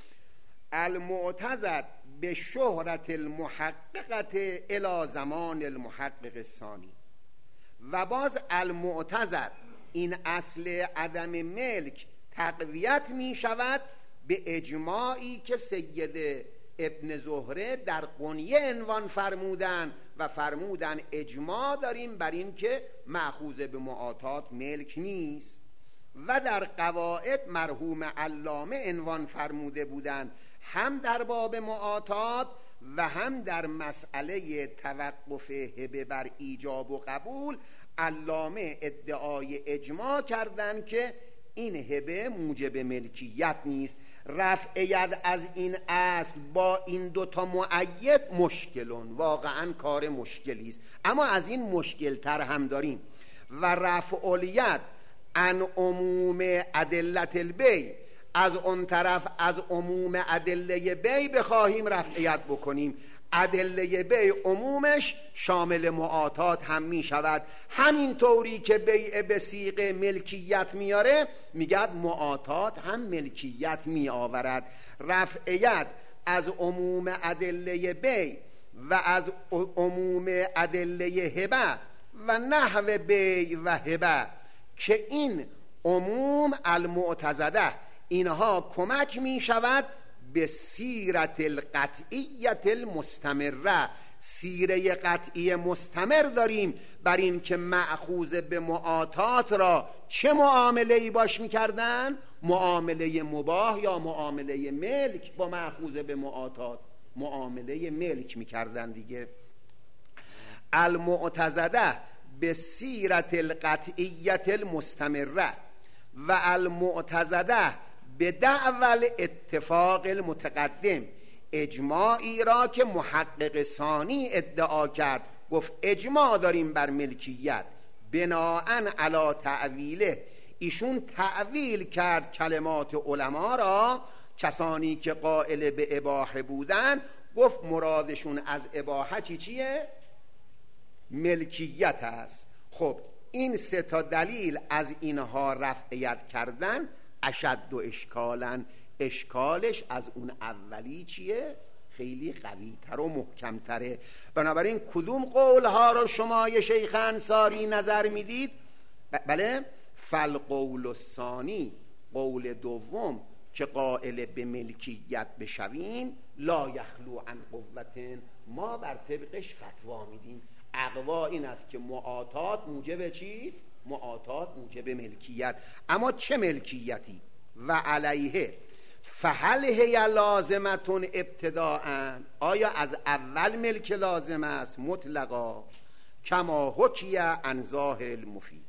المعتذر به شهرت المحققت الى زمان المحقق ثانی. و باز المعتذر این اصل عدم ملک تقویت می شود به اجماعی که سید ابن زهره در قنیه عنوان فرمودن و فرمودن اجماع داریم بر این که مأخوذ به معاطات ملک نیست. و در قواعد مرحوم علامه عنوان فرموده بودند هم در باب معاطات و هم در مسئله توقف هبه بر ایجاب و قبول. علامه ادعای اجماع کردند که این هبه موجب ملکیت نیست. رفع ید از این اصل با این دوتا مؤید مشکلون، واقعا کار مشکلی است، اما از این مشکل تر هم داریم. و رفع الید عن عموم ادلت البی، از اون طرف از عموم ادله بی بخواهیم رفع ید بکنیم، ادله بی عمومش شامل معاطات هم می شود. همین طوری که بیع به صیغه ملکیت میاره میگه معاطات هم ملکیت می آورد. رفع ید از عموم ادله بی و از عموم ادله هبه و نحو بی و هبه که این عموم المعتزده اینها کمک می شود به سیرت القطعیت المستمره. سیره قطعی مستمر داریم بر این که مأخوذ به معاطات را چه معامله‌ای باش می‌کردن؟ معامله مباح یا معامله ملک. با مأخوذ به معاطات معامله ملک می‌کردن دیگه. المعتزده به سیرت القطعیت المستمره و المعتزده به دعوی اتفاق المتقدم، اجماعی را که محقق ثانی ادعا کرد، گفت اجماع داریم بر ملکیت، بناءن علی تعویله ایشون تعویل کرد کلمات علما را. کسانی که قائل به اباحه بودن گفت مرادشون از اباحه چیه؟ ملکیت است. خب این سه تا دلیل از اینها رفعیت کردن اشد و اشکالن، اشکالش از اون اولی چیه؟ خیلی قوی تر و محکم تره. بنابراین کدوم قول ها رو شما یه شیخ انصاری نظر میدید؟ بله، فالقول الثانی، قول دوم که قائل به ملکیت بشویم، لا یخلو عن قوة، ما بر طبقش فتوا میدیم. اقوا این است که معاطات موجب چیست؟ معاطات موجب ملکیت. اما چه ملکیتی؟ و علیه فهل هی لازمتون ابتداءً، آیا از اول ملک لازم است مطلقا، کما حکی عن ظاهر مفید،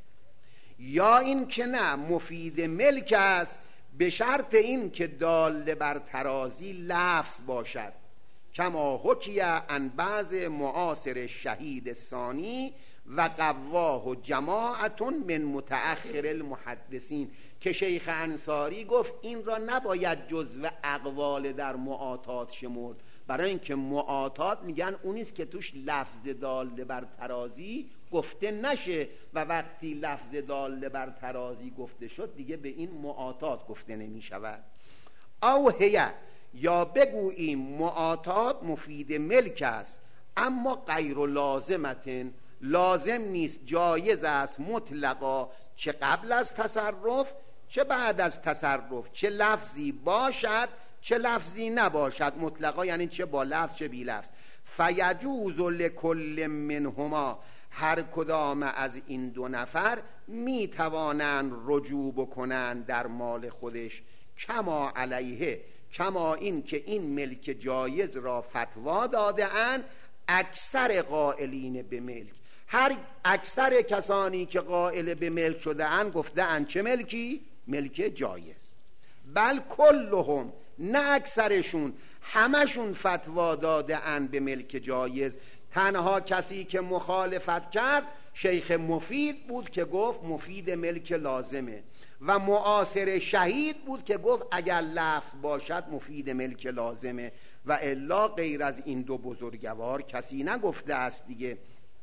یا این که نه مفید ملک است به شرط این که دال بر ترازی لفظ باشد، کما حکی عن بعض معاصر شهید ثانی و قواه و جماعتون من متأخر المحدثین، که شیخ انصاری گفت این را نباید جزو اقوال در معاطات شمرد، برای اینکه معاطات میگن اونیست که توش لفظ دال بر ترازی گفته نشه و وقتی لفظ دال بر ترازی گفته شد دیگه به این معاطات گفته نمی شود. او هیه، یا بگوییم معاطات مفید ملک است اما غیر لازمتن، لازم نیست، جایز است مطلقا، چه قبل از تصرف چه بعد از تصرف، چه لفظی باشد چه لفظی نباشد، مطلقا یعنی چه با لفظ چه بی لفظ. فیجوز لکل منهما، هر کدام از این دو نفر می توانند رجوع بکنند در مال خودش، کما علیه، کما این که این ملک جایز را فتوا داده اند اکثر قائلین به ملک، هر اکثر کسانی که قائل به ملک شده اند گفته اند چه ملکی؟ ملک جایز. بل کلهم، نه اکثرشون، همشون فتوا داده اند به ملک جایز، تنها کسی که مخالفت کرد شیخ مفید بود که گفت مفید ملک لازمه و معاصر شهید بود که گفت اگر لفظ باشد مفید ملک لازمه و الا غیر از این دو بزرگوار کسی نگفته است دیگه.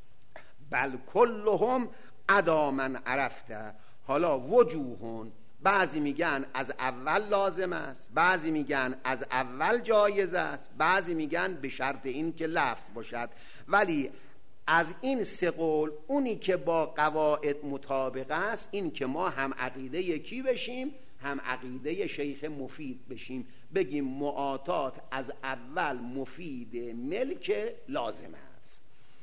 بل کلهم ادا من عرفته. حالا وجوهون، بعضی میگن از اول لازم است، بعضی میگن از اول جایز است، بعضی میگن به شرط این که لفظ باشد، ولی از این سه قول اونی که با قواعد مطابق است این که ما هم عقیده یکی بشیم هم عقیده شیخ مفید بشیم، بگیم معاطات از اول مفید ملک لازم است.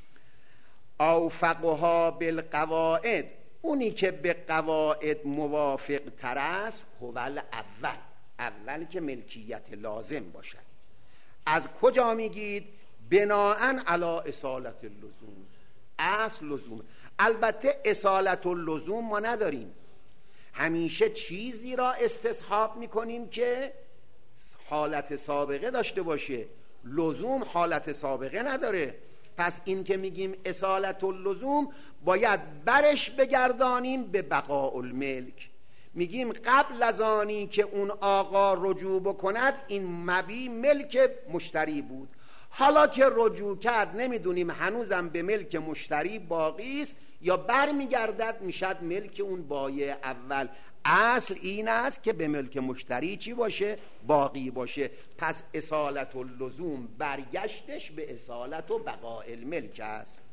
اوفقها بالقواعد، اونی که به قواعد موافق تر است هو الاول، اول که ملکیت لازم باشد. از کجا میگید؟ بناءً علی اصالت اللزوم، اصل لزوم. البته اصالت اللزوم ما نداریم، همیشه چیزی را استصحاب میکنیم که حالت سابقه داشته باشه، لزوم حالت سابقه نداره. پس این که میگیم اصالت اللزوم باید برش بگردانیم به بقاء الملک، میگیم قبل از آنی که اون آقا رجوع بکند این مبی ملک مشتری بود، حالا که رجوع کرد نمیدونیم هنوزم به ملک مشتری باقی است یا بر میگردد میشد ملک اون بایع اول. اصل این است که به ملک مشتری چی باشه؟ باقی باشه. پس اصالت اللزوم برگشتش به اصالت و بقاء الملک است.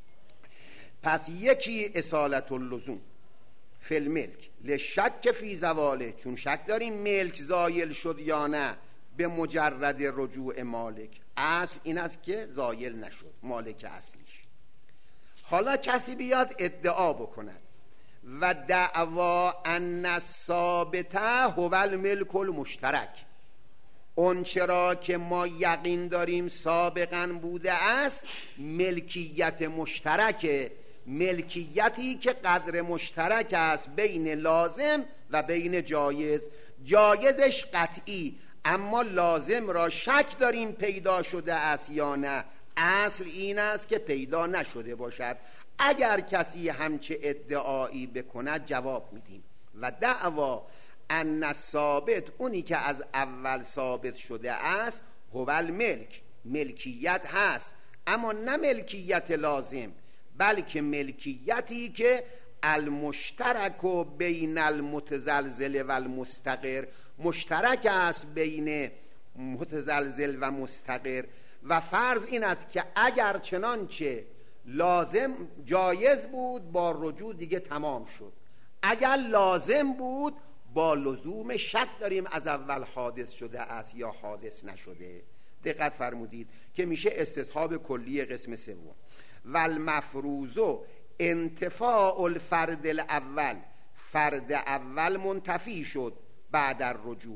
پس یکی اصالت اللزوم فی الملک لشک فی زواله، چون شک داریم ملک زایل شد یا نه به مجرد رجوع مالک، اصل این است که زایل نشد مالک اصلیش. حالا کسی بیاد ادعا بکند و دعوا ان الثابته هو الملک المشترک، اون چرا که ما یقین داریم سابقا بوده است ملکیت مشترک، ملکیتی که قدر مشترک است بین لازم و بین جایز، جایزش قطعی اما لازم را شک داریم پیدا شده است یا نه، اصل این است که پیدا نشده باشد. اگر کسی همچه ادعایی بکند جواب میدیم و دعوا ان الثابت، اونی که از اول ثابت شده است هو الملک، ملکیت هست اما نه ملکیت لازم بلکه ملکیتی که المشترک و بین المتزلزل و المستقر، مشترک است بین متزلزل و مستقر. و فرض این است که اگر چنانچه لازم جایز بود با رجوع دیگه تمام شد، اگر لازم بود با لزوم شک داریم از اول حادث شده است یا حادث نشده. دقت فرمودید که میشه استصحاب کلی قسم سوم. و المفروض انتفاع الفرد الاول، فرد اول منتفی شد بعد الرجوع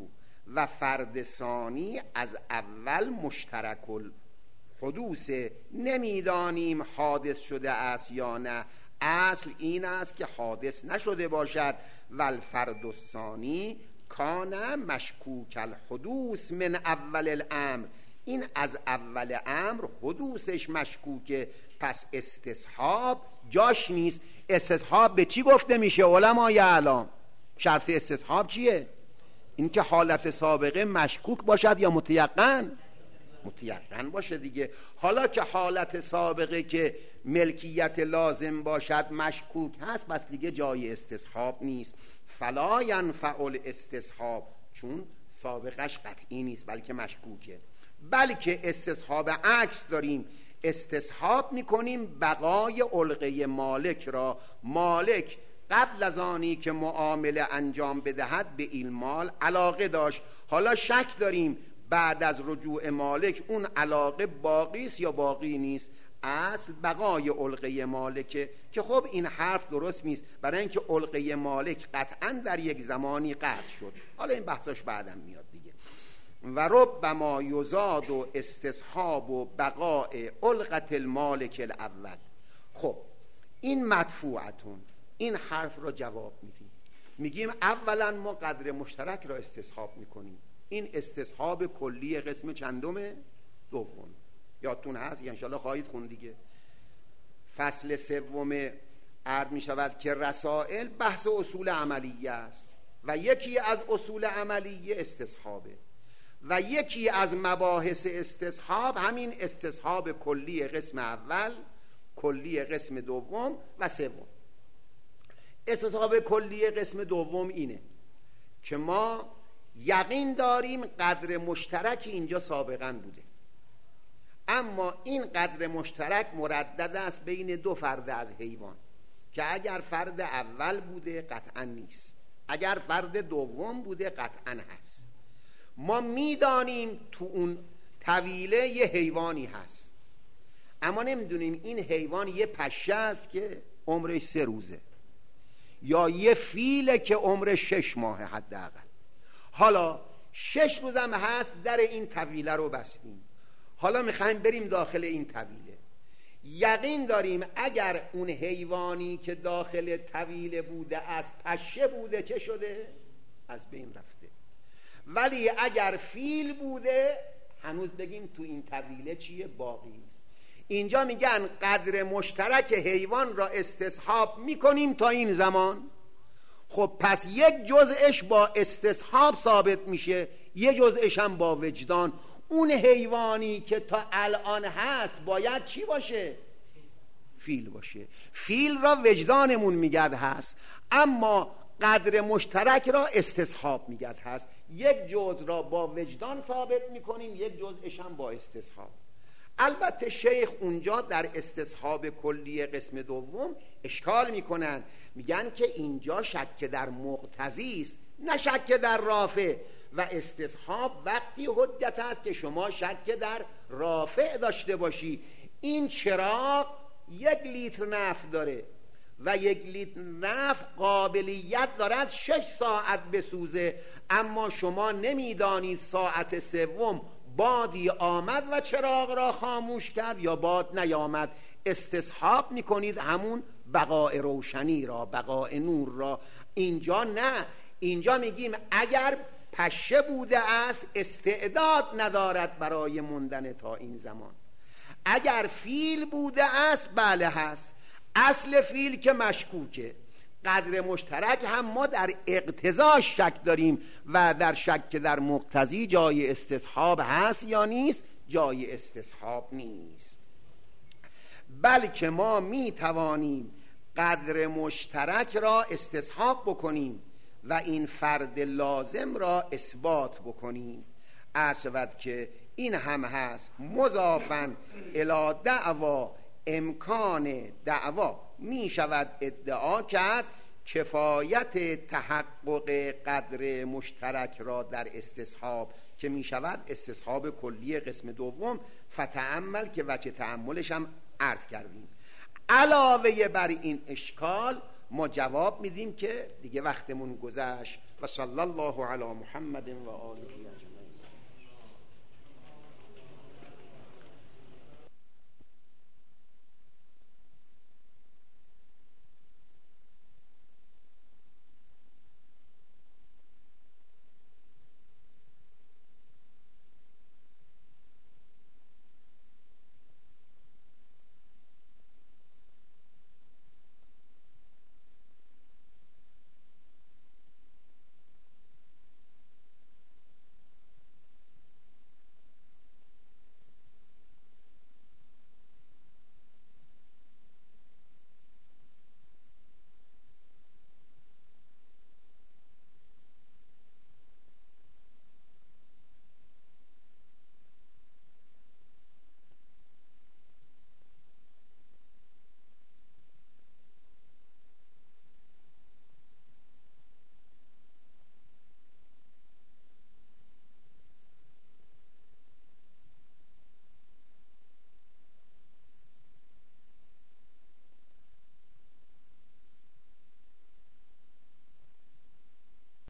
و فرد ثانی از اول مشترک الحدوث، نمیدانیم حادث شده است یا نه، اصل این است که حادث نشده باشد. و الفرد الثانی کان مشکوک الحدوث من اول الامر، این از اول امر حدوثش مشکوکه، پس استصحاب جاش نیست. استصحاب به چی گفته میشه علمای اعلام؟ شرط استصحاب چیه؟ این که حالت سابقه مشکوک باشد یا متیقن؟ متیقن باشه دیگه. حالا که حالت سابقه که ملکیت لازم باشد مشکوک هست، پس دیگه جای استصحاب نیست. فلا ینفع الاستصحاب، چون سابقش قطعی نیست بلکه مشکوکه. بلکه استصحاب عکس داریم، استصحاب میکنیم بقای علقه مالک را. مالک قبل از آنی که معامله انجام بدهد به این مال علاقه داشت، حالا شک داریم بعد از رجوع مالک اون علاقه باقی است یا باقی نیست. اصل بقای علقه مالکه، که خب این حرف درست نیست، برای اینکه علقه مالک قطعا در یک زمانی قطع شد. حالا این بحثاش بعدم میاد دیگه. و ربما یزاد و استصحاب و بقاء علقه المالک الاول. خب این مدفوعتون، این حرف را جواب میدیم، میگیم اولا ما قدر مشترک را استصحاب میکنیم. این استصحاب کلی قسم چندمه؟ دوم. یادتون هست یا انشاءالله خواهید خون دیگه. فصل سوم عرض میشود که رسائل بحث اصول عملیه است و یکی از اصول عملیه استصحابه و یکی از مباحث استصحاب همین استصحاب کلی قسم اول، کلی قسم دوم و سوم. استصحاب کلی قسم دوم اینه که ما یقین داریم قدر مشترک اینجا سابقا بوده، اما این قدر مشترک مردد است بین دو فرد از حیوان، که اگر فرد اول بوده قطعا نیست، اگر فرد دوم بوده قطعا هست. ما میدانیم تو اون طویله یه حیوانی هست، اما نمیدونیم این حیوان یه پشه است که عمرش 3 روزه یا یه فیله که عمرش 6 ماهه حداقل. حالا 6 روزم هست در این طویله رو بستیم، حالا میخوایم بریم داخل این طویله. یقین داریم اگر اون حیوانی که داخل طویله بوده از پشه بوده چه شده؟ از بین رفته. ولی اگر فیل بوده هنوز بگیم تو این طویله چیه؟ باقی است. اینجا میگن قدر مشترک حیوان را استصحاب میکنیم تا این زمان. خب پس یک جزءش با استصحاب ثابت میشه، یک جزءش هم با وجدان. اون حیوانی که تا الان هست باید چی باشه؟ فیل باشه. فیل را وجدانمون میگد هست، اما قدر مشترک را استصحاب میگد هست. یک جزء را با وجدان ثابت میکنیم، یک جزءش هم با استصحاب. البته شیخ اونجا در استصحاب کلی قسم دوم اشکال میکنن، میگن که اینجا شک در مقتضی است نه شک در رافع، و استصحاب وقتی حجت است که شما شک در رافع داشته باشی. این چراغ 1 لیتر نفت داره و 1 لیتر نفت قابلیت دارد 6 ساعت بسوزه، اما شما نمیدانید ساعت سوم بادی آمد و چراغ را خاموش کرد یا باد نیامد. استصحاب میکنید همون بقاء روشنی را، بقاء نور را. اینجا نه، اینجا میگیم اگر پشه بوده است استعداد ندارد برای موندن تا این زمان. اگر فیل بوده است بله هست، اصل فیل که مشکوکه. قدر مشترک هم ما در اقتضاش شک داریم و در شک در مقتضی جای استصحاب هست یا نیست؟ جای استصحاب نیست. بلکه ما می توانیم قدر مشترک را استصحاب بکنیم و این فرد لازم را اثبات بکنیم. عرض شود که این هم هست مضافاً الی دعوا، امکان دعوا می شود ادعا کرد کفایت تحقق قدر مشترک را در استصحاب، که می شود استصحاب کلی قسم دوم. فتأمل که وجه تأملش هم عرض کردیم. علاوه بر این اشکال ما جواب میدیم که دیگه وقتمون گذشت. و صلی الله علی محمد و آله اجمعین.